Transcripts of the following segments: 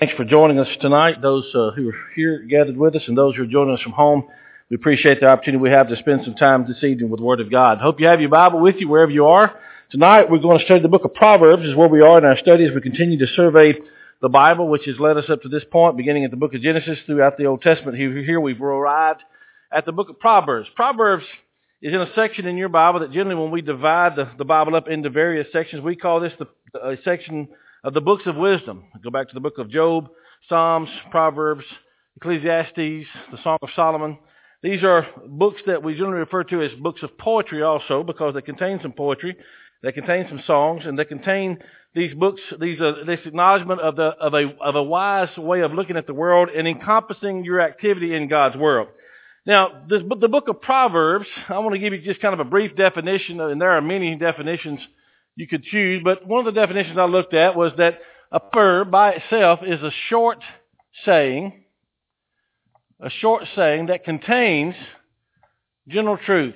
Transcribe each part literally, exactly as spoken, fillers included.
Thanks for joining us tonight, those uh, who are here gathered with us and those who are joining us from home. We appreciate the opportunity we have to spend some time this evening with the Word of God. Hope you have your Bible with you wherever you are. Tonight we're going to study the book of Proverbs, is where we are in our study as we continue to survey the Bible, which has led us up to this point, beginning at the book of Genesis throughout the Old Testament. Here we've arrived at the book of Proverbs. Proverbs is in a section in your Bible that generally when we divide the, the Bible up into various sections, we call this the, a section of the books of wisdom. Go back to the book of Job, Psalms, Proverbs, Ecclesiastes, the Song of Solomon. These are books that we generally refer to as books of poetry also, because they contain some poetry, they contain some songs, and they contain these books, these uh, this acknowledgement of the of a of a wise way of looking at the world and encompassing your activity in God's world. Now, this, the book of Proverbs, I want to give you just kind of a brief definition, and there are many definitions you could choose, but one of the definitions I looked at was that a proverb by itself is a short saying, a short saying that contains general truth.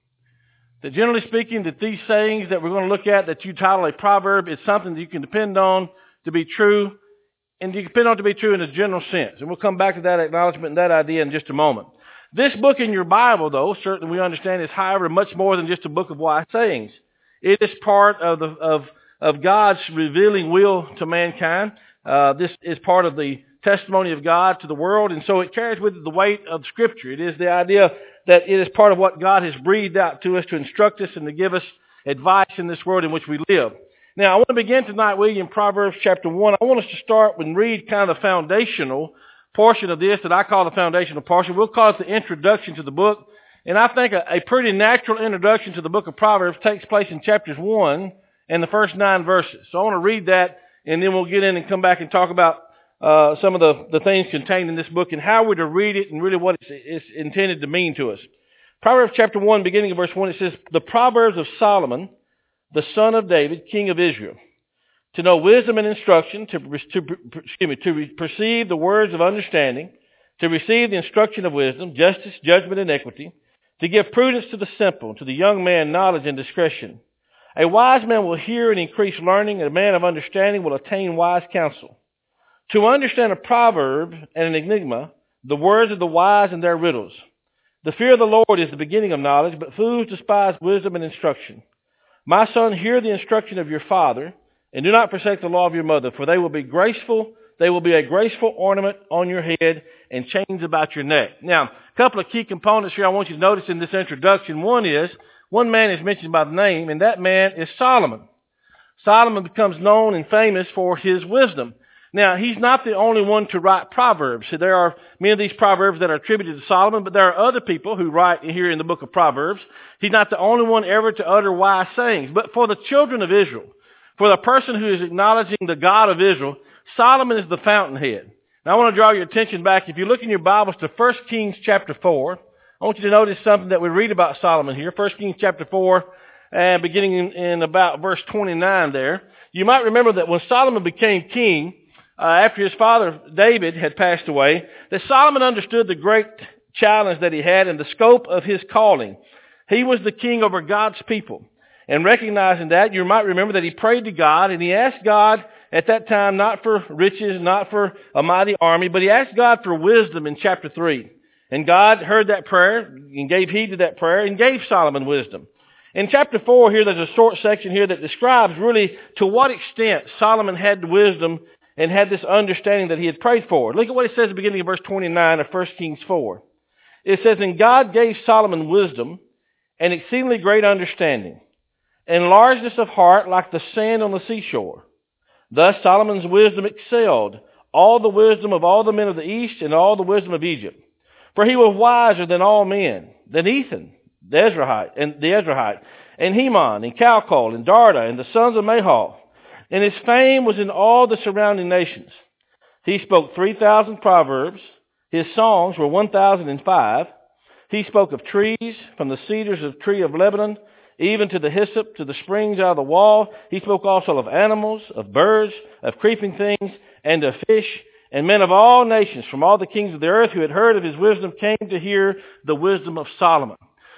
That generally speaking, that these sayings that we're going to look at, that you title a proverb, is something that you can depend on to be true, and you can depend on to be true in a general sense. And we'll come back to that acknowledgement and that idea in just a moment. This book in your Bible, though, certainly we understand is, however, much more than just a book of wise sayings. It is part of the of of God's revealing will to mankind. Uh, this is part of the testimony of God to the world, and so it carries with it the weight of Scripture. It is the idea that it is part of what God has breathed out to us to instruct us and to give us advice in this world in which we live. Now, I want to begin tonight with you in Proverbs chapter one. I want us to start and read kind of the foundational portion of this that I call the foundational portion. We'll call it the introduction to the book. And I think a, a pretty natural introduction to the book of Proverbs takes place in chapters one and the first nine verses. So I want to read that, and then we'll get in and come back and talk about uh, some of the, the things contained in this book and how we're to read it and really what it's, it's intended to mean to us. Proverbs chapter one, beginning of verse one, it says, "The Proverbs of Solomon, the son of David, king of Israel, to know wisdom and instruction, to, to, excuse me, to perceive the words of understanding, to receive the instruction of wisdom, justice, judgment, and equity, to give prudence to the simple, to the young man knowledge and discretion. A wise man will hear and increase learning, and a man of understanding will attain wise counsel. To understand a proverb and an enigma, the words of the wise and their riddles. The fear of the Lord is the beginning of knowledge, but fools despise wisdom and instruction. My son, hear the instruction of your father, and do not forsake the law of your mother, for they will be graceful, they will be a graceful ornament on your head and chains about your neck." Now, a couple of key components here I want you to notice in this introduction. One is, one man is mentioned by the name, and that man is Solomon. Solomon becomes known and famous for his wisdom. Now, he's not the only one to write proverbs. So there are many of these proverbs that are attributed to Solomon, but there are other people who write here in the book of Proverbs. He's not the only one ever to utter wise sayings. But for the children of Israel, for the person who is acknowledging the God of Israel, Solomon is the fountainhead. Now, I want to draw your attention back. If you look in your Bibles to First Kings chapter four, I want you to notice something that we read about Solomon here. First Kings chapter four, and beginning in, in about verse twenty-nine there. You might remember that when Solomon became king, uh, after his father David had passed away, that Solomon understood the great challenge that he had and the scope of his calling. He was the king over God's people. And recognizing that, you might remember that he prayed to God, and he asked God at that time not for riches, not for a mighty army, but he asked God for wisdom in chapter three. And God heard that prayer and gave heed to that prayer and gave Solomon wisdom. In chapter four here, there's a short section here that describes really to what extent Solomon had wisdom and had this understanding that he had prayed for. Look at what it says at the beginning of verse twenty-nine of First Kings four. It says, "And God gave Solomon wisdom and exceedingly great understanding, and largeness of heart like the sand on the seashore. Thus Solomon's wisdom excelled all the wisdom of all the men of the east and all the wisdom of Egypt. For he was wiser than all men, than Ethan, the Ezrahite, and the Ezrahite, and Heman, and Calcol, and Darda, and the sons of Mahal. And his fame was in all the surrounding nations. He spoke three thousand proverbs. His songs were one thousand and five. He spoke of trees, from the cedars of tree of Lebanon, even to the hyssop, to the springs out of the wall. He spoke also of animals, of birds, of creeping things, and of fish. And men of all nations, from all the kings of the earth who had heard of his wisdom, came to hear the wisdom of Solomon."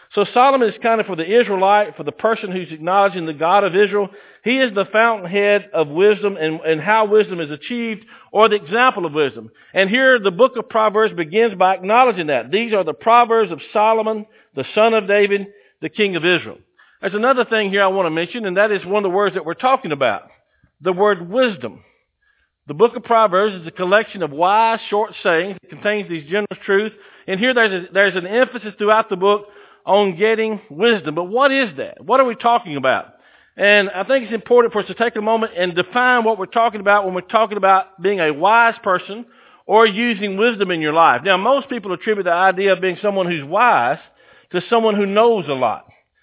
So Solomon is kind of for the Israelite, for the person who's acknowledging the God of Israel. He is the fountainhead of wisdom and, and how wisdom is achieved, or the example of wisdom. And here the book of Proverbs begins by acknowledging that. These are the Proverbs of Solomon, the son of David, the king of Israel. There's another thing here I want to mention, and that is one of the words that we're talking about, the word wisdom. The book of Proverbs is a collection of wise, short sayings. It contains these general truths. And here there's, a, there's an emphasis throughout the book on getting wisdom. But what is that? What are we talking about? And I think it's important for us to take a moment and define what we're talking about when we're talking about being a wise person or using wisdom in your life. Now, most people attribute the idea of being someone who's wise to someone who knows a lot.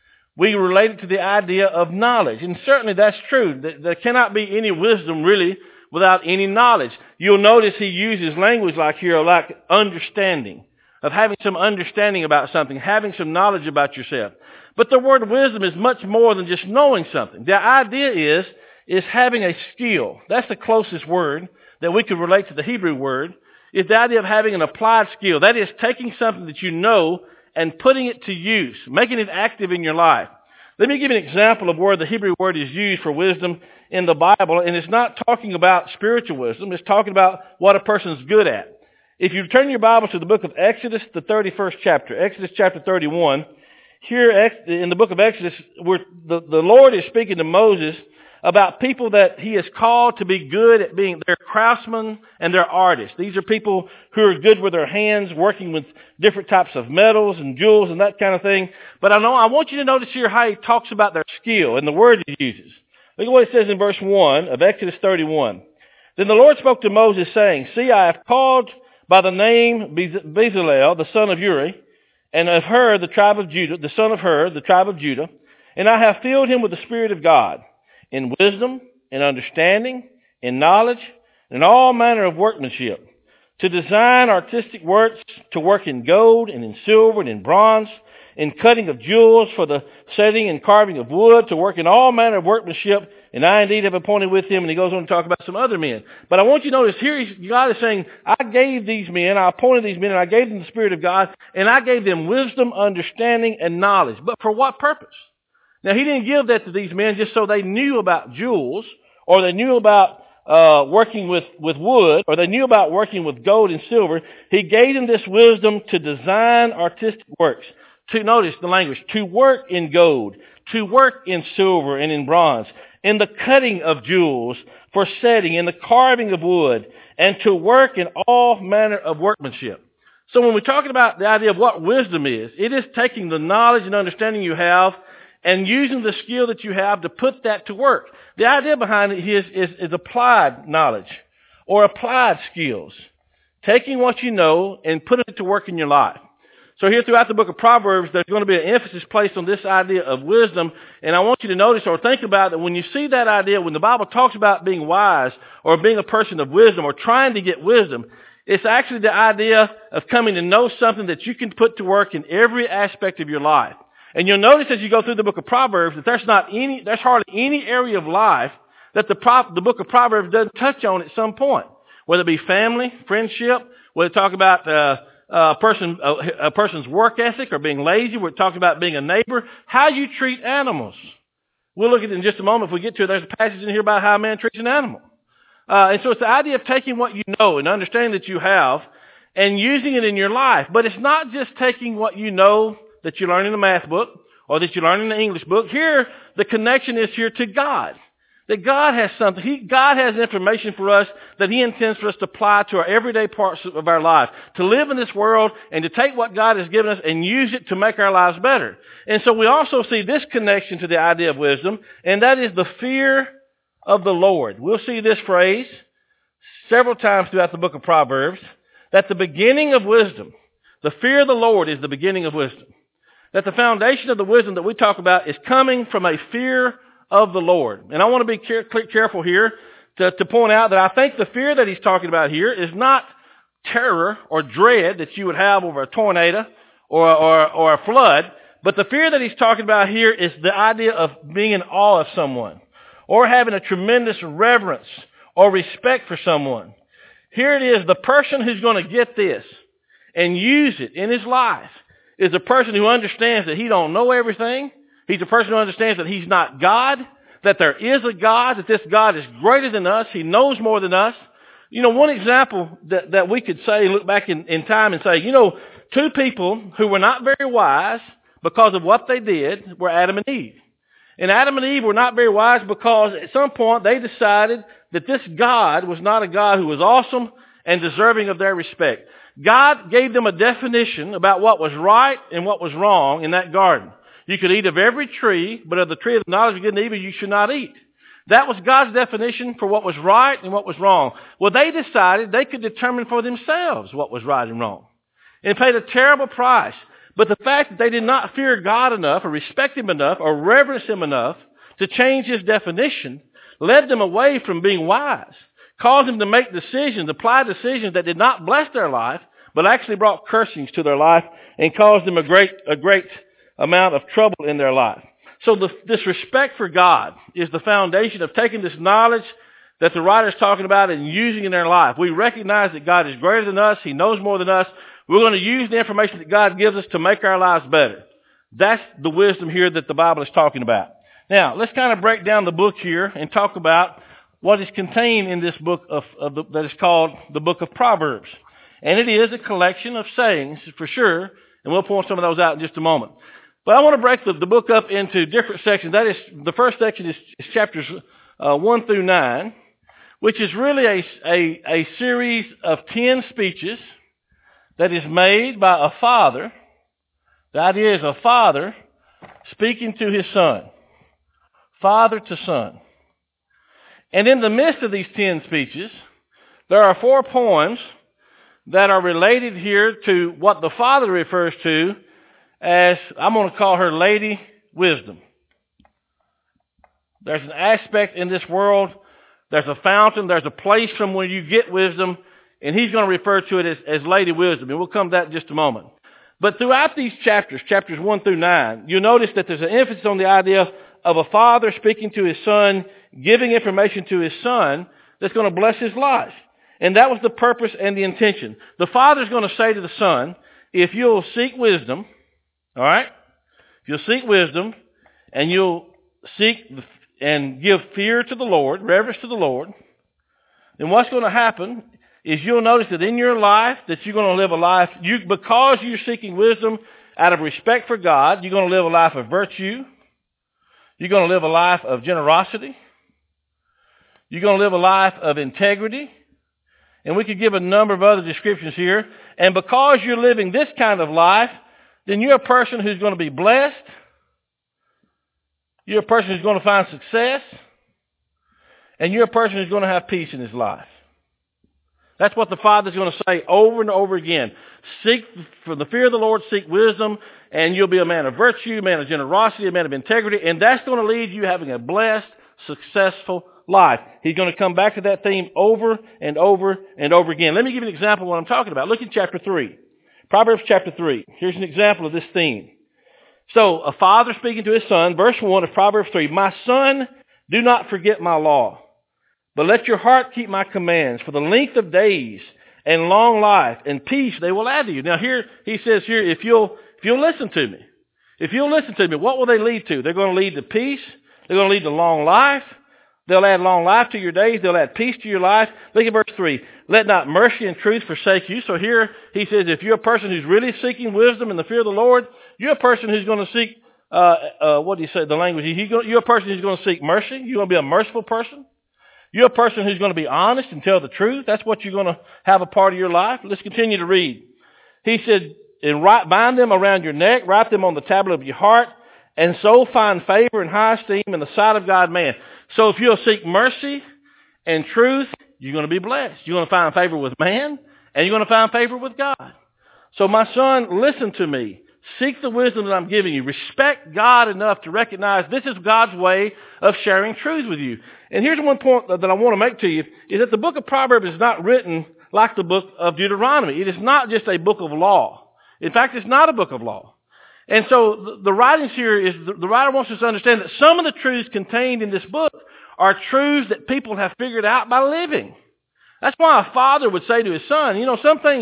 We relate it to the idea of knowledge. And certainly that's true. There cannot be any wisdom really without any knowledge. You'll notice he uses language like here, like understanding, of having some understanding about something, having some knowledge about yourself. But the word wisdom is much more than just knowing something. The idea is, is having a skill. That's the closest word that we could relate to the Hebrew word, is the idea of having an applied skill. That is taking something that you know and putting it to use, making it active in your life. Let me give you an example of where the Hebrew word is used for wisdom in the Bible, and it's not talking about spiritual wisdom. It's talking about what a person's good at. If you turn your Bible to the book of Exodus, the thirty-first chapter, Exodus chapter thirty-one, here in the book of Exodus, where the, the Lord is speaking to Moses about people that he has called to be good at being, they're craftsmen and they're artists. These are people who are good with their hands, working with different types of metals and jewels and that kind of thing. But I know I want you to notice here how he talks about their skill and the word he uses. Look at what it says in verse one of Exodus thirty-one. Then the Lord spoke to Moses, saying, See, I have called by the name Bezalel, the son of Uri, and of Hur, the tribe of Judah, the son of Hur, the tribe of Judah, and I have filled him with the Spirit of God, in wisdom, in understanding, in knowledge, and all manner of workmanship, to design artistic works, to work in gold, and in silver, and in bronze, in cutting of jewels, for the setting and carving of wood, to work in all manner of workmanship, and I indeed have appointed with him, and he goes on to talk about some other men. But I want you to notice here, God is saying, I gave these men, I appointed these men, and I gave them the Spirit of God, and I gave them wisdom, understanding, and knowledge. But for what purpose? Now, he didn't give that to these men just so they knew about jewels, or they knew about uh working with, with wood, or they knew about working with gold and silver. He gave them this wisdom to design artistic works. To notice the language, to work in gold, to work in silver and in bronze, in the cutting of jewels for setting, in the carving of wood, and to work in all manner of workmanship. So when we're talking about the idea of what wisdom is, it is taking the knowledge and understanding you have and using the skill that you have to put that to work. The idea behind it is, is, is applied knowledge or applied skills. Taking what you know and putting it to work in your life. So here throughout the book of Proverbs, there's going to be an emphasis placed on this idea of wisdom. And I want you to notice or think about that when you see that idea, when the Bible talks about being wise or being a person of wisdom or trying to get wisdom, it's actually the idea of coming to know something that you can put to work in every aspect of your life. And you'll notice as you go through the book of Proverbs that there's not any, there's hardly any area of life that the, Pro, the book of Proverbs doesn't touch on at some point. Whether it be family, friendship, whether it talk about uh, a person, a, a person's work ethic or being lazy. We're talking about being a neighbor. How you treat animals. We'll look at it in just a moment. If we get to it, there's a passage in here about how a man treats an animal. Uh, and so it's the idea of taking what you know and understanding that you have and using it in your life. But it's not just taking what you know that you learn in the math book or that you learn in the English book. Here, the connection is here to God. That God has something. He, God has information for us that He intends for us to apply to our everyday parts of our life. To live in this world and to take what God has given us and use it to make our lives better. And so we also see this connection to the idea of wisdom, and that is the fear of the Lord. We'll see this phrase several times throughout the book of Proverbs, that the beginning of wisdom, the fear of the Lord is the beginning of wisdom. That the foundation of the wisdom that we talk about is coming from a fear of the Lord. And I want to be care- careful here to, to point out that I think the fear that he's talking about here is not terror or dread that you would have over a tornado or, or, or a flood, but the fear that he's talking about here is the idea of being in awe of someone or having a tremendous reverence or respect for someone. Here it is, the person who's going to get this and use it in his life is a person who understands that he don't know everything. He's a person who understands that he's not God, that there is a God, that this God is greater than us. He knows more than us. You know, one example that, that we could say, look back in, in time and say, you know, two people who were not very wise because of what they did were Adam and Eve. And Adam and Eve were not very wise because at some point they decided that this God was not a God who was awesome and deserving of their respect. God gave them a definition about what was right and what was wrong in that garden. You could eat of every tree, but of the tree of the knowledge of good and evil you should not eat. That was God's definition for what was right and what was wrong. Well, they decided they could determine for themselves what was right and wrong. And paid a terrible price. But the fact that they did not fear God enough or respect Him enough or reverence Him enough to change His definition led them away from being wise. Caused them to make decisions, apply decisions that did not bless their life, but actually brought cursings to their life and caused them a great, a great amount of trouble in their life. So the, this respect for God is the foundation of taking this knowledge that the writer is talking about and using it in their life. We recognize that God is greater than us. He knows more than us. We're going to use the information that God gives us to make our lives better. That's the wisdom here that the Bible is talking about. Now, let's kind of break down the book here and talk about what is contained in this book of, of the, that is called the book of Proverbs. And it is a collection of sayings, for sure, and we'll point some of those out in just a moment. But I want to break the, the book up into different sections. That is, the first section is, is chapters uh, one through nine, which is really a, a, a series of ten speeches that is made by a father. The idea is a father speaking to his son, father to son. And in the midst of these ten speeches, there are four poems that are related here to what the father refers to as, I'm going to call her Lady Wisdom. There's an aspect in this world, there's a fountain, there's a place from where you get wisdom, and he's going to refer to it as, as Lady Wisdom, and we'll come to that in just a moment. But throughout these chapters, chapters one through nine, you'll notice that there's an emphasis on the idea of a father speaking to his son, giving information to his son that's going to bless his life. And that was the purpose and the intention. The father's going to say to the son, if you'll seek wisdom, all right, if you'll seek wisdom, and you'll seek and give fear to the Lord, reverence to the Lord, then what's going to happen is you'll notice that in your life that you're going to live a life, you, because you're seeking wisdom out of respect for God, you're going to live a life of virtue. You're going to live a life of generosity. You're going to live a life of integrity. And we could give a number of other descriptions here. And because you're living this kind of life, then you're a person who's going to be blessed. You're a person who's going to find success. And you're a person who's going to have peace in his life. That's what the Father's going to say over and over again. Seek, for the fear of the Lord, seek wisdom, and you'll be a man of virtue, a man of generosity, a man of integrity, and that's going to lead you having a blessed, successful life. He's going to come back to that theme over and over and over again. Let me give you an example of what I'm talking about. Look at chapter three. Proverbs chapter three. Here's an example of this theme. So, a father speaking to his son, verse one of Proverbs three, my son, do not forget my law, but let your heart keep my commands, for the length of days and long life and peace they will add to you. Now here, he says here, if you'll, if you'll listen to me, if you'll listen to me, what will they lead to? They're going to lead to peace. They're going to lead to long life. They'll add long life to your days. They'll add peace to your life. Look at verse three. Let not mercy and truth forsake you. So here he says, if you're a person who's really seeking wisdom and the fear of the Lord, you're a person who's going to seek, uh, uh, what do you say, the language? You're a person who's going to seek mercy. You're going to be a merciful person. You're a person who's going to be honest and tell the truth. That's what you're going to have a part of your life. Let's continue to read. He said, and write, bind them around your neck, write them on the tablet of your heart, and so find favor and high esteem in the sight of God man. So if you'll seek mercy and truth, you're going to be blessed. You're going to find favor with man, and you're going to find favor with God. So my son, listen to me. Seek the wisdom that I'm giving you. Respect God enough to recognize this is God's way of sharing truth with you. And here's one point that I want to make to you, is that the book of Proverbs is not written like the book of Deuteronomy. It is not just a book of law. In fact, it's not a book of law. And so the, the writings here is, the, the writer wants us to understand that some of the truths contained in this book are truths that people have figured out by living. That's why a father would say to his son, you know, some things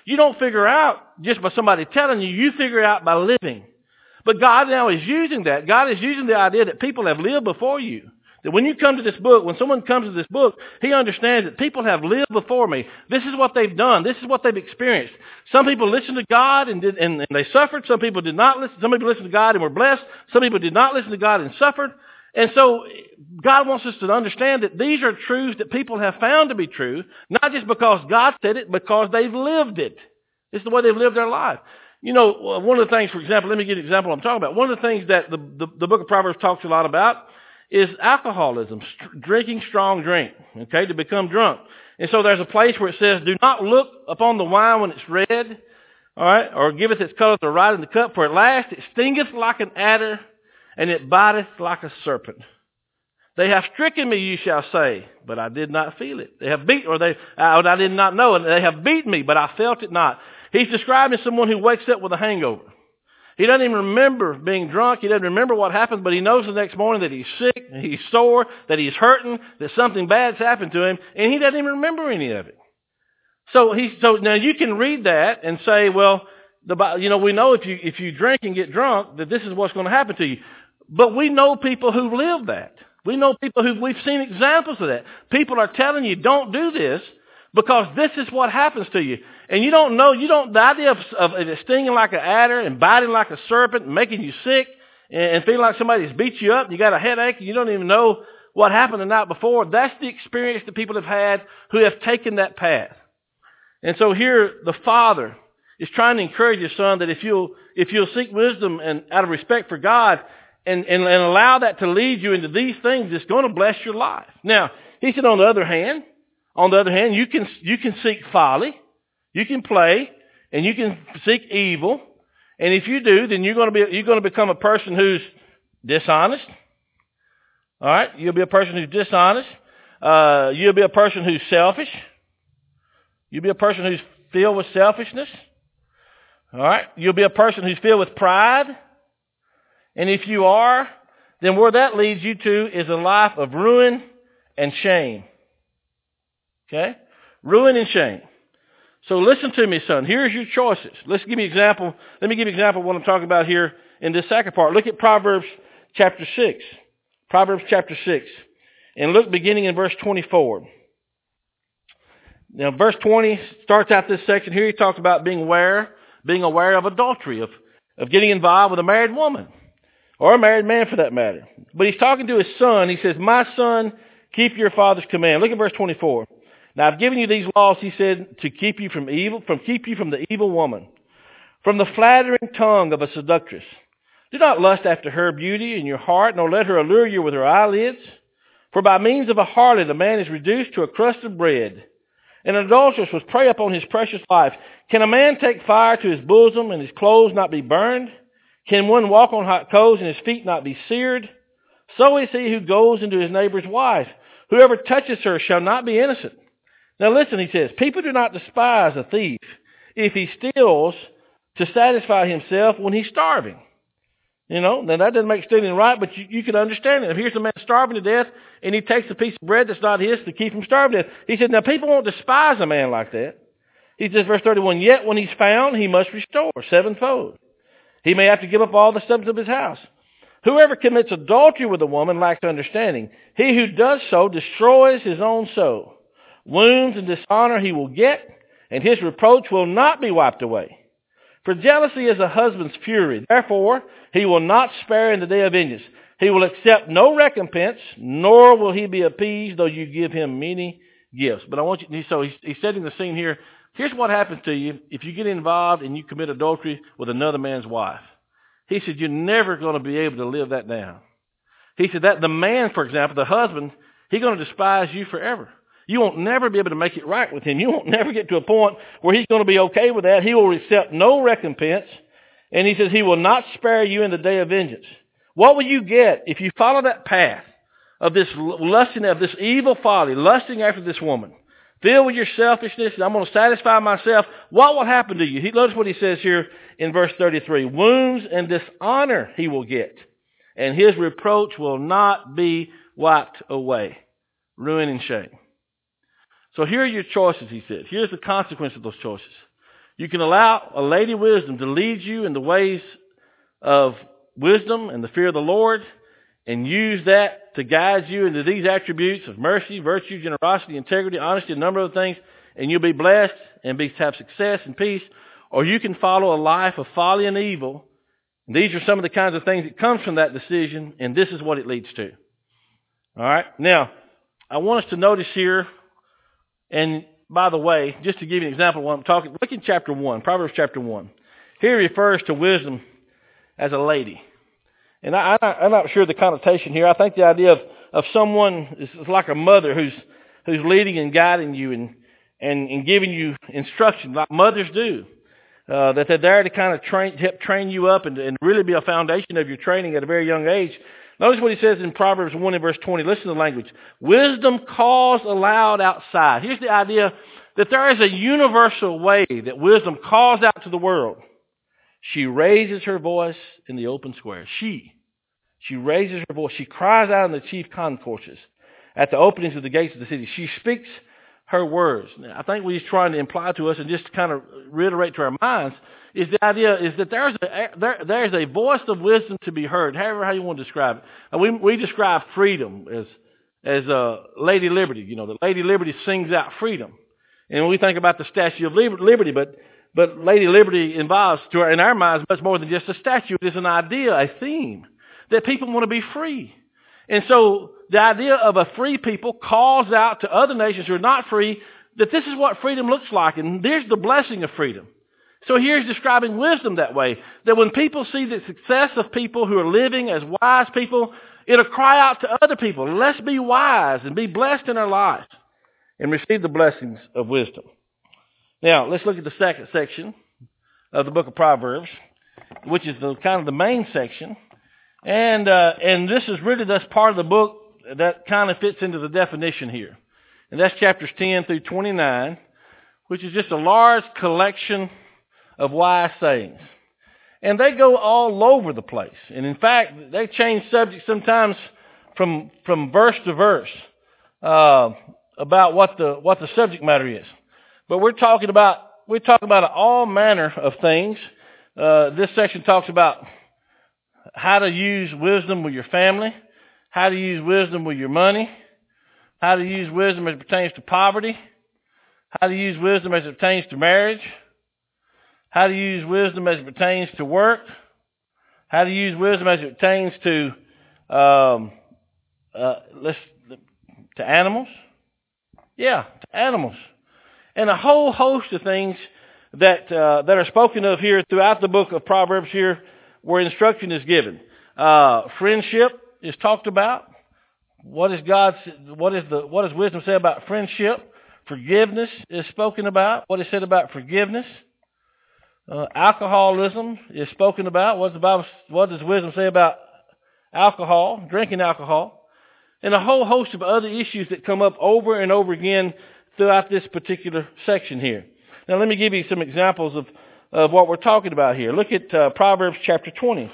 you don't figure out just by somebody telling you. You figure it out by living. But God now is using that. God is using the idea that people have lived before you. That when you come to this book, when someone comes to this book, he understands that people have lived before me. This is what they've done. This is what they've experienced. Some people listened to God and, did, and, and they suffered. Some people did not listen. Some people listened to God and were blessed. Some people did not listen to God and suffered. And so God wants us to understand that these are truths that people have found to be true, not just because God said it, because they've lived it. It's the way they've lived their life. You know, one of the things, for example, let me give you an example I'm talking about. One of the things that the, the, the book of Proverbs talks a lot about is alcoholism, st- drinking strong drink, okay, to become drunk. And so there's a place where it says, do not look upon the wine when it's red, all right, or giveth its color to right in the cup, for at last it stingeth like an adder, and it biteth like a serpent. They have stricken me, you shall say, but I did not feel it. They have beat, or they, uh, I did not know it. They have beaten me, but I felt it not. He's describing someone who wakes up with a hangover. He doesn't even remember being drunk. He doesn't remember what happened, but he knows the next morning that he's sick, and he's sore, that he's hurting, that something bad's happened to him, and he doesn't even remember any of it. So he, so now you can read that and say, well, the, you know, we know if you if you drink and get drunk that this is what's going to happen to you. But we know people who live that. We know people who we've seen examples of that. People are telling you, don't do this because this is what happens to you. And you don't know, you don't, the idea of, of it stinging like an adder and biting like a serpent and making you sick and, and feeling like somebody's beat you up and you got a headache and you don't even know what happened the night before. That's the experience that people have had who have taken that path. And so here the Father is trying to encourage his son that if you'll, if you'll seek wisdom and out of respect for God and, and, and allow that to lead you into these things, it's going to bless your life. Now, he said on the other hand, on the other hand, you can, you can seek folly. You can play, and you can seek evil, and if you do, then you're going to be you're going to become a person who's dishonest. All right, you'll be a person who's dishonest. Uh, you'll be a person who's selfish. You'll be a person who's filled with selfishness. All right, you'll be a person who's filled with pride, and if you are, then where that leads you to is a life of ruin and shame. Okay, ruin and shame. So listen to me, son. Here's your choices. Let's give me an example. Let me give you an example of what I'm talking about here in this second part. Look at Proverbs chapter six. Proverbs chapter six. And look beginning in verse twenty-four. Now, verse twenty starts out this section. Here he talks about being aware, being aware of adultery, of, of getting involved with a married woman, or a married man for that matter. But he's talking to his son. He says, my son, keep your father's command. Look at verse twenty-four. Now I've given you these laws, he said, to keep you from evil, from keep you from the evil woman, from the flattering tongue of a seductress. Do not lust after her beauty in your heart, nor let her allure you with her eyelids. For by means of a harlot a man is reduced to a crust of bread, and an adulteress was prey upon his precious life. Can a man take fire to his bosom and his clothes not be burned? Can one walk on hot coals and his feet not be seared? So is he who goes into his neighbor's wife. Whoever touches her shall not be innocent. Now listen, he says, people do not despise a thief if he steals to satisfy himself when he's starving. You know, now that doesn't make stealing right, but you, you can understand it. If here's a man starving to death and he takes a piece of bread that's not his to keep him starving to death. He said, now people won't despise a man like that. He says, verse thirty-one, yet when he's found, he must restore sevenfold. He may have to give up all the substance of his house. Whoever commits adultery with a woman lacks understanding. He who does so destroys his own soul. Wounds and dishonor he will get, and his reproach will not be wiped away. For jealousy is a husband's fury. Therefore, he will not spare in the day of vengeance. He will accept no recompense, nor will he be appeased, though you give him many gifts. But I want you, so he's, he's setting the scene here. Here's what happens to you if you get involved and you commit adultery with another man's wife. He said, you're never going to be able to live that down. He said that the man, for example, the husband, he's going to despise you forever. You won't never be able to make it right with him. You won't never get to a point where he's going to be okay with that. He will accept no recompense. And he says he will not spare you in the day of vengeance. What will you get if you follow that path of this lusting, of this evil folly, lusting after this woman? Filled with your selfishness, I'm going to satisfy myself. What will happen to you? He notice what he says here in verse thirty-three. Wounds and dishonor he will get, and his reproach will not be wiped away. Ruin and shame. So here are your choices, he said. Here's the consequence of those choices. You can allow a Lady Wisdom to lead you in the ways of wisdom and the fear of the Lord, and use that to guide you into these attributes of mercy, virtue, generosity, integrity, honesty, a number of things, and you'll be blessed and be have success and peace. Or you can follow a life of folly and evil. And these are some of the kinds of things that comes from that decision, and this is what it leads to. All right? Now, I want us to notice here, and by the way, just to give you an example of what I'm talking, look in chapter one, Proverbs chapter one. Here he refers to wisdom as a lady. And I, I, I'm not sure the connotation here. I think the idea of, of someone is, is like a mother who's who's leading and guiding you and, and, and giving you instruction like mothers do. Uh, that they're there to kind of train, help train you up and, and really be a foundation of your training at a very young age. Notice what he says in Proverbs one and verse twenty. Listen to the language. Wisdom calls aloud outside. Here's the idea that there is a universal way that wisdom calls out to the world. She raises her voice in the open square. She. She raises her voice. She cries out in the chief concourses at the openings of the gates of the city. She speaks her words. Now, I think what he's trying to imply to us and just kind of reiterate to our minds is the idea is that there's a, there, there's a voice of wisdom to be heard, however how you want to describe it. And we, we describe freedom as as uh, Lady Liberty. You know, the Lady Liberty sings out freedom. And when we think about the Statue of Liberty, but but Lady Liberty involves, to our, in our minds, much more than just a statue. It is an idea, a theme, that people want to be free. And so the idea of a free people calls out to other nations who are not free that this is what freedom looks like. And there's the blessing of freedom. So here's describing wisdom that way. That when people see the success of people who are living as wise people, it'll cry out to other people. Let's be wise and be blessed in our lives and receive the blessings of wisdom. Now, let's look at the second section of the book of Proverbs, which is the kind of the main section. And uh, and this is really that's part of the book that kind of fits into the definition here. And that's chapters ten through twenty-nine, which is just a large collection of wise sayings. And they go all over the place. And in fact, they change subjects sometimes from from verse to verse uh, about what the what the subject matter is. But we're talking about we're talking about all manner of things. Uh, this section talks about how to use wisdom with your family, how to use wisdom with your money, how to use wisdom as it pertains to poverty, how to use wisdom as it pertains to marriage, how to use wisdom as it pertains to work, how to use wisdom as it pertains to um, uh, let's, to animals. Yeah, to animals. And a whole host of things that uh, that are spoken of here throughout the book of Proverbs here, where instruction is given. Uh, friendship is talked about. What is God's? What is the? What does wisdom say about friendship? Forgiveness is spoken about. What is said about forgiveness? Uh, alcoholism is spoken about. What does the Bible? What does wisdom say about alcohol? Drinking alcohol, and a whole host of other issues that come up over and over again throughout this particular section here. Now, let me give you some examples of, of what we're talking about here. Look at uh, Proverbs chapter twenty.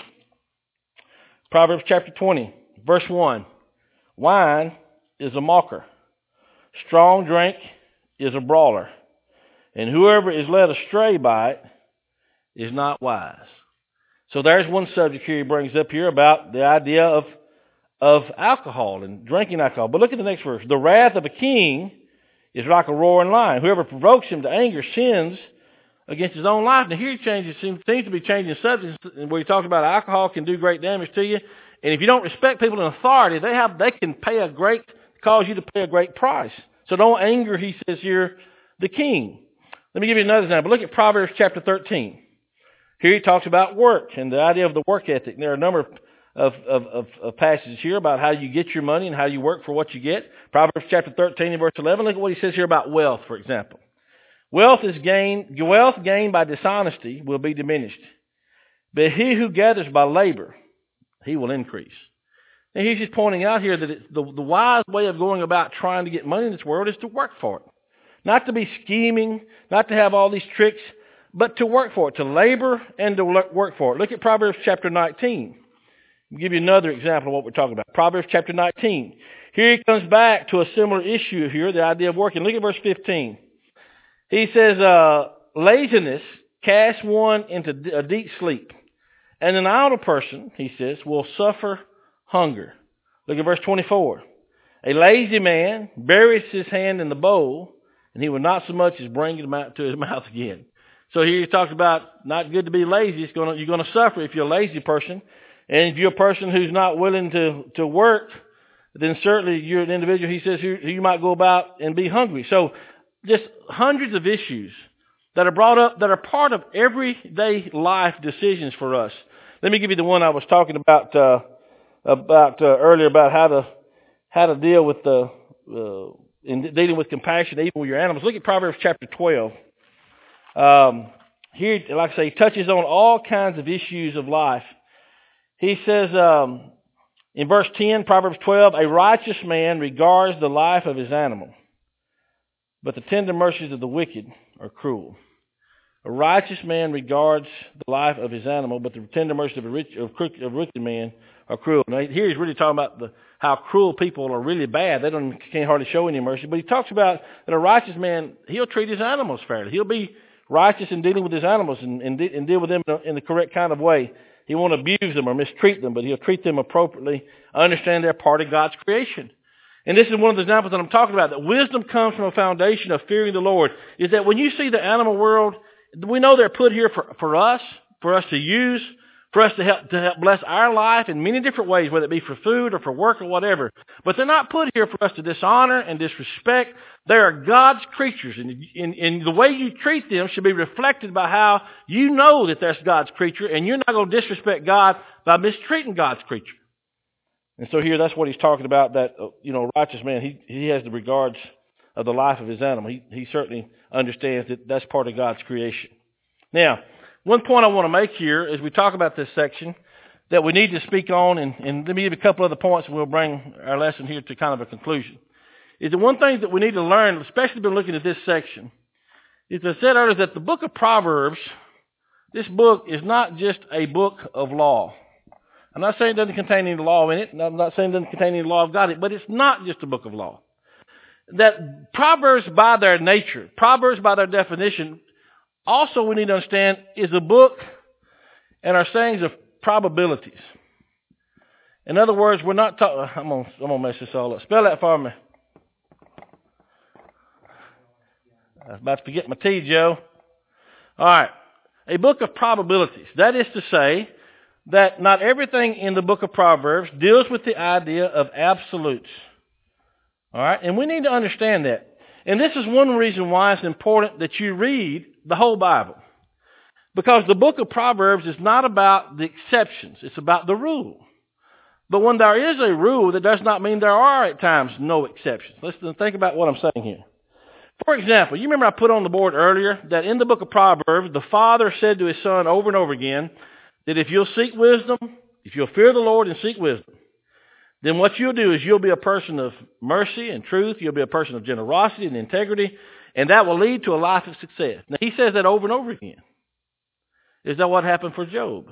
Proverbs chapter twenty, verse one. Wine is a mocker. Strong drink is a brawler. And whoever is led astray by it is not wise. So there's one subject here he brings up here about the idea of, of alcohol and drinking alcohol. But look at the next verse. The wrath of a king is like a roaring lion. Whoever provokes him to anger sins against his own life. Now here he changes, seems to be changing subjects where he talks about alcohol can do great damage to you. And if you don't respect people in authority, they have they can pay a great, cause you to pay a great price. So don't anger, he says here, the king. Let me give you another example. Look at Proverbs chapter thirteen. Here he talks about work and the idea of the work ethic. And there are a number of Of, of, of, of passages here about how you get your money and how you work for what you get. Proverbs chapter thirteen and verse eleven. Look at what he says here about wealth, for example. Wealth is gained, wealth gained by dishonesty will be diminished. But he who gathers by labor, he will increase. And he's just pointing out here that it's the, the wise way of going about trying to get money in this world is to work for it. Not to be scheming, not to have all these tricks, but to work for it, to labor and to work for it. Look at Proverbs chapter nineteen. I'll give you another example of what we're talking about. Proverbs chapter nineteen. Here he comes back to a similar issue here, the idea of working. Look at verse fifteen. He says, uh, laziness casts one into a deep sleep. And an idle person, he says, will suffer hunger. Look at verse twenty-four. A lazy man buries his hand in the bowl, and he will not so much as bring it out to his mouth again. So here he talks about not good to be lazy. It's gonna, you're going to suffer if you're a lazy person. And if you're a person who's not willing to, to work, then certainly you're an individual, he says, who, who you might go about and be hungry. So just hundreds of issues that are brought up that are part of everyday life decisions for us. Let me give you the one I was talking about uh, about uh, earlier about how to how to deal with the uh, in dealing with compassion even with your animals. Look at Proverbs chapter twelve. Um, here, like I say, he touches on all kinds of issues of life. He says um, in verse ten, Proverbs twelve, a righteous man regards the life of his animal, but the tender mercies of the wicked are cruel. A righteous man regards the life of his animal, but the tender mercies of a rich, of, of wicked man are cruel. Now, here he's really talking about the, how cruel people are really bad. They don't can't hardly show any mercy. But he talks about that a righteous man, he'll treat his animals fairly. He'll be righteous in dealing with his animals and, and, and deal with them in, a, in the correct kind of way. He won't abuse them or mistreat them, but he'll treat them appropriately. Understand they're part of God's creation. And this is one of the examples that I'm talking about, that wisdom comes from a foundation of fearing the Lord, is that when you see the animal world, we know they're put here for, for us, for us to use, for us to help to help bless our life in many different ways, whether it be for food or for work or whatever. But they're not put here for us to dishonor and disrespect. They are God's creatures, and, and, and the way you treat them should be reflected by how you know that that's God's creature, and you're not going to disrespect God by mistreating God's creature. And so here, that's what he's talking about, that, you know, righteous man, he, he has the regards of the life of his animal. He, he certainly understands that that's part of God's creation. Now, one point I want to make here as we talk about this section that we need to speak on, and, and let me give you a couple other points and we'll bring our lesson here to kind of a conclusion, is that one thing that we need to learn, especially been looking at this section, is as I said earlier, that the book of Proverbs, this book is not just a book of law. I'm not saying it doesn't contain any law in it. I'm not saying it doesn't contain any law of God, but it's not just a book of law. That Proverbs by their nature, Proverbs by their definition, also we need to understand is a book and our sayings of probabilities. In other words, we're not talking, I'm going I'm to mess this all up. Spell that for me. I was about to forget my T, Joe. All right. A book of probabilities. That is to say that not everything in the book of Proverbs deals with the idea of absolutes. All right? And we need to understand that. And this is one reason why it's important that you read the whole Bible. Because the book of Proverbs is not about the exceptions. It's about the rule. But when there is a rule, that does not mean there are at times no exceptions. Let's think about what I'm saying here. For example, you remember I put on the board earlier that in the book of Proverbs, the father said to his son over and over again that if you'll seek wisdom, if you'll fear the Lord and seek wisdom, then what you'll do is you'll be a person of mercy and truth. You'll be a person of generosity and integrity, and that will lead to a life of success. Now, he says that over and over again. Is that what happened for Job?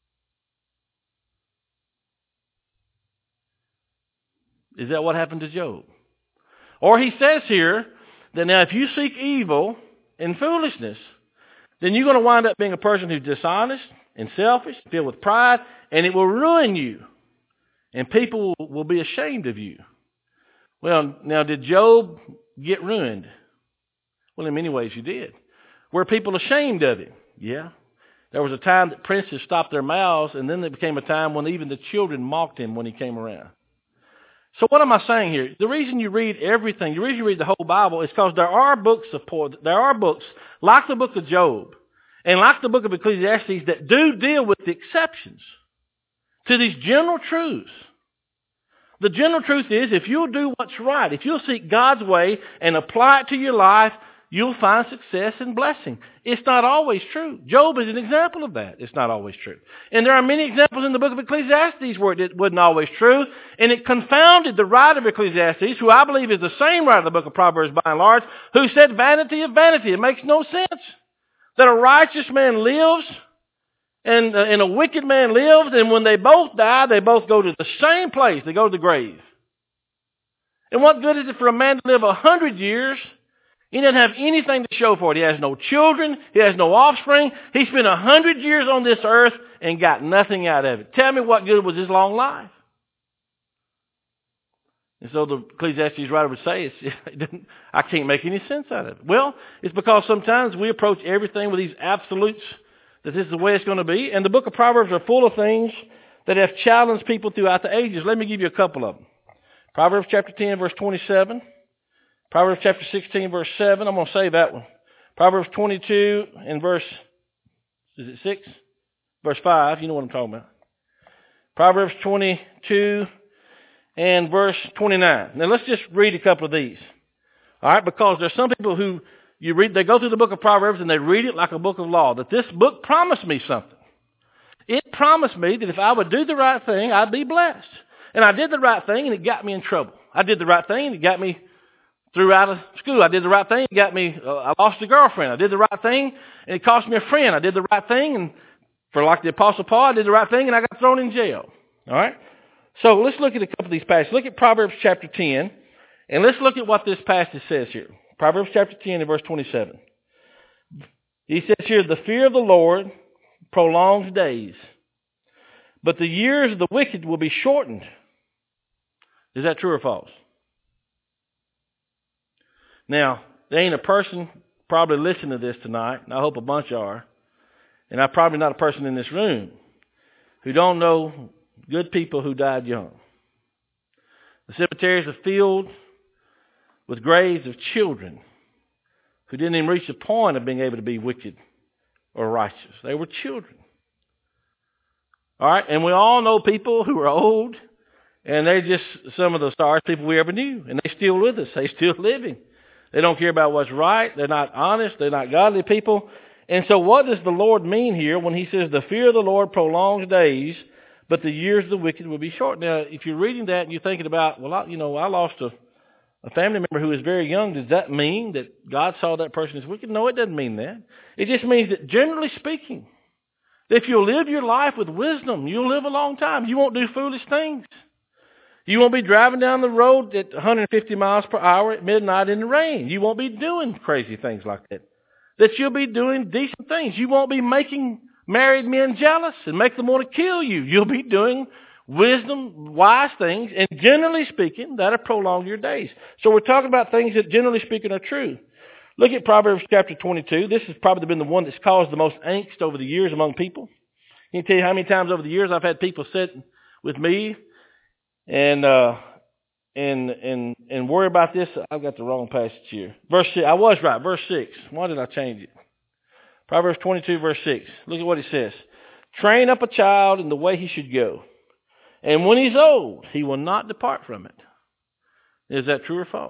Is that what happened to Job? Or he says here that now if you seek evil and foolishness, then you're going to wind up being a person who's dishonest and selfish, filled with pride, and it will ruin you. And people will be ashamed of you. Well, now did Job get ruined? Well, in many ways he did. Were people ashamed of him? Yeah. There was a time that princes stopped their mouths, and then there became a time when even the children mocked him when he came around. So what am I saying here? The reason you read everything, the reason you read the whole Bible is because there are books of there are books like the book of Job and like the book of Ecclesiastes that do deal with the exceptions to these general truths. The general truth is if you'll do what's right, if you'll seek God's way and apply it to your life, you'll find success and blessing. It's not always true. Job is an example of that. It's not always true. And there are many examples in the book of Ecclesiastes where it wasn't always true. And it confounded the writer of Ecclesiastes, who I believe is the same writer of the book of Proverbs by and large, who said vanity of vanity. It makes no sense that a righteous man lives and, uh, and a wicked man lives, and when they both die, they both go to the same place. They go to the grave. And what good is it for a man to live a hundred years He doesn't have anything to show for it. He has no children. He has no offspring. He spent a hundred years on this earth and got nothing out of it. Tell me what good was his long life. And so the Ecclesiastes writer would say, it's, it didn't, I can't make any sense out of it. Well, it's because sometimes we approach everything with these absolutes, that this is the way it's going to be. And the book of Proverbs are full of things that have challenged people throughout the ages. Let me give you a couple of them. Proverbs chapter ten, verse twenty-seven. Proverbs chapter sixteen, verse seven. I'm going to say that one. Proverbs twenty-two and verse, is it six? Verse five. You know what I'm talking about. Proverbs twenty-two and verse twenty-nine. Now let's just read a couple of these. All right, because there's some people who, you read, they go through the book of Proverbs and they read it like a book of law. That this book promised me something. It promised me that if I would do the right thing, I'd be blessed. And I did the right thing and it got me in trouble. I did the right thing and it got me threw out of school. I did the right thing. It got me, uh, I lost a girlfriend. I did the right thing and it cost me a friend. I did the right thing, and for like the Apostle Paul, I did the right thing and I got thrown in jail. All right? So let's look at a couple of these passages. Look at Proverbs chapter ten, and let's look at what this passage says here. Proverbs chapter ten and verse twenty-seven. He says here, the fear of the Lord prolongs days, but the years of the wicked will be shortened. Is that true or false? Now, there ain't a person probably listening to this tonight, and I hope a bunch are, and I'm probably not a person in this room who don't know good people who died young. The cemeteries are filled with graves of children who didn't even reach the point of being able to be wicked or righteous. They were children. All right, and we all know people who are old, and they're just some of the sorriest people we ever knew, and they're still with us. They're still living. They don't care about what's right. They're not honest. They're not godly people. And so what does the Lord mean here when he says the fear of the Lord prolongs days, but the years of the wicked will be short? Now, if you're reading that and you're thinking about, well, I, you know, I lost a, a family member who was very young, does that mean that God saw that person as wicked? No, it doesn't mean that. It just means that generally speaking, that if you'll live your life with wisdom, you'll live a long time. You won't do foolish things. You won't be driving down the road at one hundred fifty miles per hour at midnight in the rain. You won't be doing crazy things like that. That you'll be doing decent things. You won't be making married men jealous and make them want to kill you. You'll be doing wisdom, wise things, and generally speaking, that'll prolong your days. So we're talking about things that generally speaking are true. Look at Proverbs chapter twenty-two. This has probably been the one that's caused the most angst over the years among people. Can you tell you how many times over the years I've had people sit with me and uh, and and and worry about this? I've got the wrong passage here. Verse six. I was right. Verse six. Why did I change it? Proverbs twenty-two, verse six. Look at what it says. Train up a child in the way he should go, and when he's old, he will not depart from it. Is that true or false?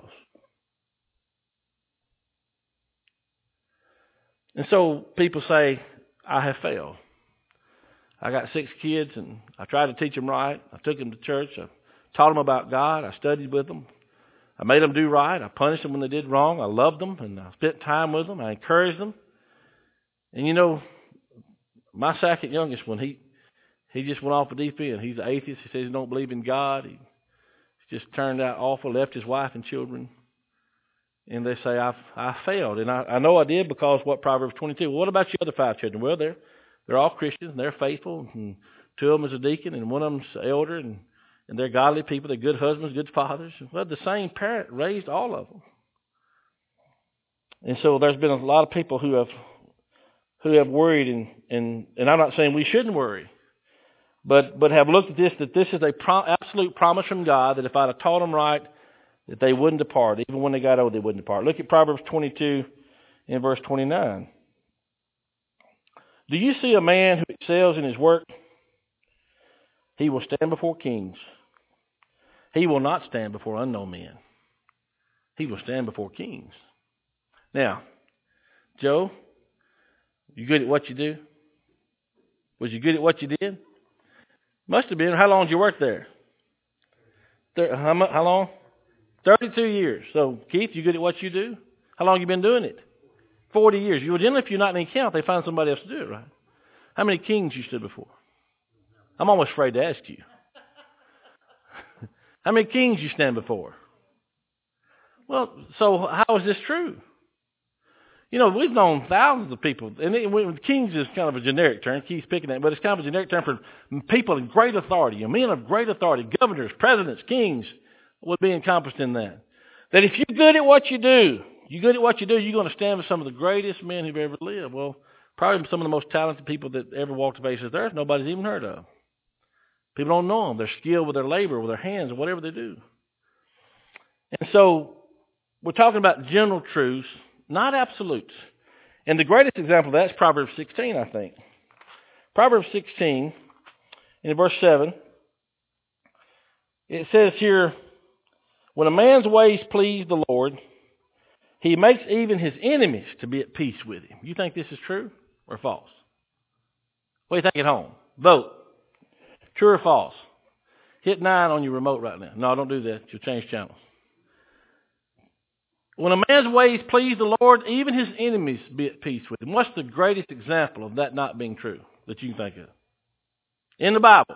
And so people say, I have failed. I got six kids, and I tried to teach them right. I took them to church. I taught them about God. I studied with them. I made them do right. I punished them when they did wrong. I loved them, and I spent time with them. I encouraged them. And you know, my second youngest one, he he just went off the deep end. He's an atheist. He says he don't believe in God. He just turned out awful, left his wife and children. And they say, I I failed. And I, I know I did because what Proverbs twenty-two. Well, what about your other five children? Well, they're, they're all Christians, and they're faithful. And two of them is a deacon, and one of them's an elder, and, and they're godly people. They're good husbands, good fathers. Well, the same parent raised all of them. And so there's been a lot of people who have who have worried, and, and, and I'm not saying we shouldn't worry, but but have looked at this, that this is a pro- absolute promise from God that if I'd have taught them right, that they wouldn't depart. Even when they got old, they wouldn't depart. Look at Proverbs twenty-two in verse twenty-nine. Do you see a man who excels in his work? He will stand before kings. He will not stand before unknown men. He will stand before kings. Now, Joe, you good at what you do? Was you good at what you did? Must have been. How long did you work there? How, how long? thirty-two years. So, Keith, you good at what you do? How long have you been doing it? forty years. You, generally, if you're not in the account, they find somebody else to do it, right? How many kings you stood before? I'm almost afraid to ask you. How many kings you stand before? Well, so how is this true? You know, we've known thousands of people, and it, kings is kind of a generic term. Keith's picking that, but it's kind of a generic term for people in great authority, men of great authority, governors, presidents, kings would be encompassed in that. That if you're good at what you do, you're good at what you do, you're going to stand with some of the greatest men who've ever lived. Well, probably some of the most talented people that ever walked the face of the earth, nobody's even heard of. People don't know them. They're skilled with their labor, with their hands, or whatever they do. And so we're talking about general truths, not absolutes. And the greatest example of that is Proverbs sixteen, I think. Proverbs sixteen, in verse seven, it says here, when a man's ways please the Lord, he makes even his enemies to be at peace with him. You think this is true or false? What do you think at home? Vote. True or false? Hit nine on your remote right now. No, don't do that. You'll change channels. When a man's ways please the Lord, even his enemies be at peace with him. What's the greatest example of that not being true that you can think of? In the Bible.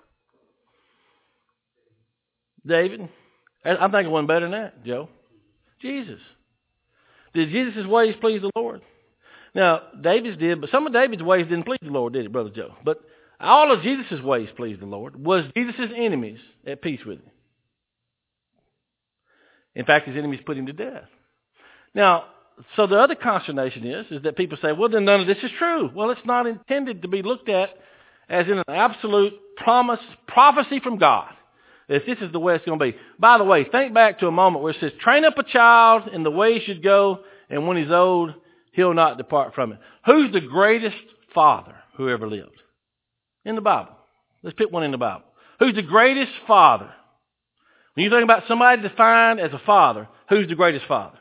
David. I'm thinking one better than that, Joe. Jesus. Did Jesus' ways please the Lord? Now, David's did, but some of David's ways didn't please the Lord, did it, Brother Joe? But all of Jesus' ways pleased the Lord. Was Jesus' enemies at peace with him? In fact, his enemies put him to death. Now, so the other consternation is, is that people say, well, then none of this is true. Well, it's not intended to be looked at as in an absolute promise, prophecy from God. If this is the way it's going to be. By the way, think back to a moment where it says, train up a child in the way he should go, and when he's old, he'll not depart from it. Who's the greatest father who ever lived? In the Bible. Let's pick one in the Bible. Who's the greatest father? When you think about somebody defined as a father, who's the greatest father?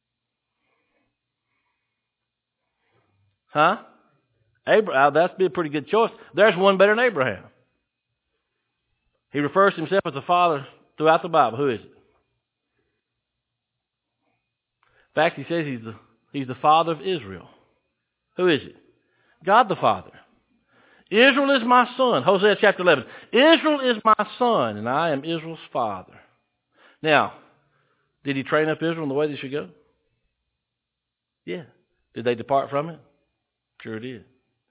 Huh? Abraham. That'd be a pretty good choice. There's one better than Abraham. He refers to himself as a father throughout the Bible. Who is it? In fact, he says he's the, he's the father of Israel. Who is it? God the Father. Israel is my son. Hosea chapter eleven. Israel is my son, and I am Israel's father. Now, did he train up Israel in the way they should go? Yeah. Did they depart from it? Sure did.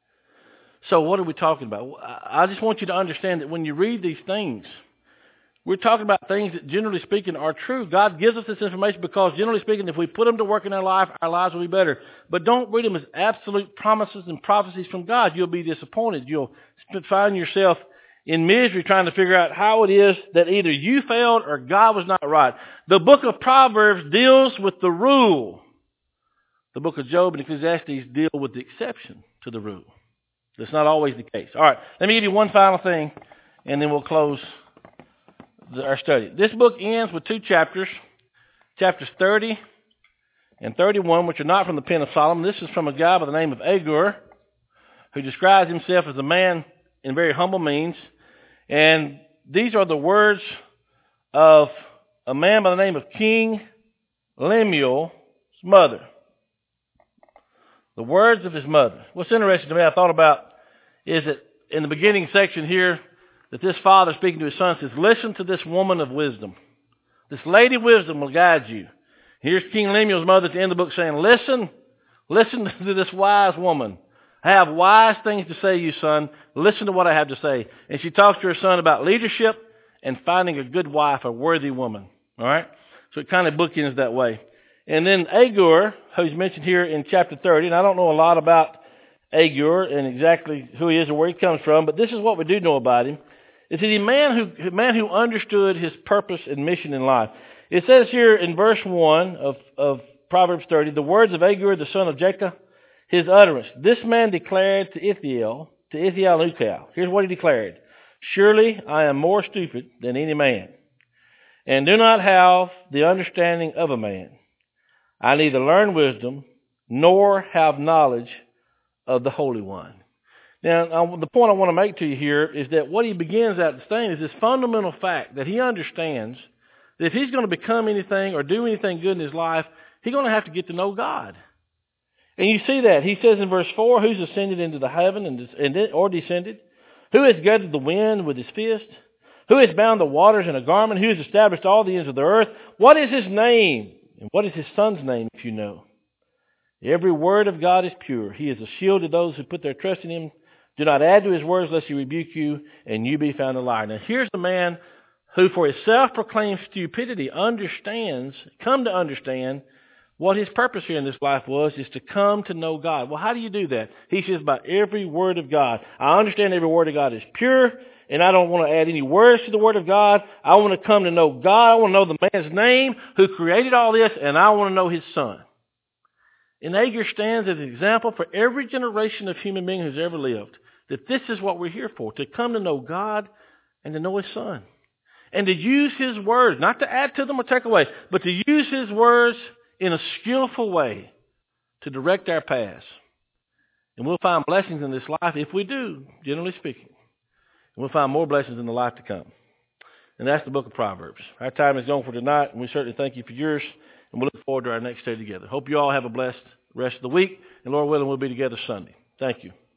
So what are we talking about? I just want you to understand that when you read these things, we're talking about things that generally speaking are true. God gives us this information because generally speaking, if we put them to work in our life, our lives will be better. But don't read them as absolute promises and prophecies from God. You'll be disappointed. You'll find yourself in misery trying to figure out how it is that either you failed or God was not right. The book of Proverbs deals with the rule. The book of Job and Ecclesiastes deal with the exception to the rule. That's not always the case. All right, let me give you one final thing, and then we'll close the, our study. This book ends with two chapters, chapters thirty and thirty-one, which are not from the pen of Solomon. This is from a guy by the name of Agur, who describes himself as a man in very humble means. And these are the words of a man by the name of King Lemuel's mother. The words of his mother. What's interesting to me, I thought about, is that in the beginning section here, that this father speaking to his son says, listen to this woman of wisdom. This lady wisdom will guide you. Here's King Lemuel's mother at the end of the book saying, listen, listen to this wise woman. I have wise things to say to you, son. Listen to what I have to say. And she talks to her son about leadership and finding a good wife, a worthy woman. All right? So it kind of bookends that way. And then Agur, who's mentioned here in chapter thirty, and I don't know a lot about Agur and exactly who he is or where he comes from, but this is what we do know about him, is that he's a man who, a man who understood his purpose and mission in life. It says here in verse one of, of Proverbs thirty, the words of Agur, the son of Jacob, his utterance. This man declared to Ithiel, to Ithiel and Ucal. Here's what he declared. Surely I am more stupid than any man, and do not have the understanding of a man. I neither learn wisdom, nor have knowledge of the Holy One. Now, the point I want to make to you here is that what he begins out to saying is this fundamental fact that he understands that if he's going to become anything or do anything good in his life, he's going to have to get to know God. And you see that. He says in verse four, who's ascended into the heaven and or descended? Who has gathered the wind with his fist? Who has bound the waters in a garment? Who has established all the ends of the earth? What is his name? And what is his son's name, if you know? Every word of God is pure. He is a shield to those who put their trust in him. Do not add to his words lest he rebuke you and you be found a liar. Now here's the man who for his self-proclaimed stupidity understands, come to understand what his purpose here in this life was, is to come to know God. Well, how do you do that? He says by every word of God. I understand every word of God is pure, and I don't want to add any words to the word of God. I want to come to know God. I want to know the man's name who created all this, and I want to know his son. And Agur stands as an example for every generation of human being who's ever lived, that this is what we're here for, to come to know God and to know his son. And to use his words, not to add to them or take away, but to use his words in a skillful way to direct our paths. And we'll find blessings in this life if we do, generally speaking. And we'll find more blessings in the life to come. And that's the book of Proverbs. Our time is gone for tonight, and we certainly thank you for yours. And we look forward to our next day together. Hope you all have a blessed rest of the week. And Lord willing, we'll be together Sunday. Thank you.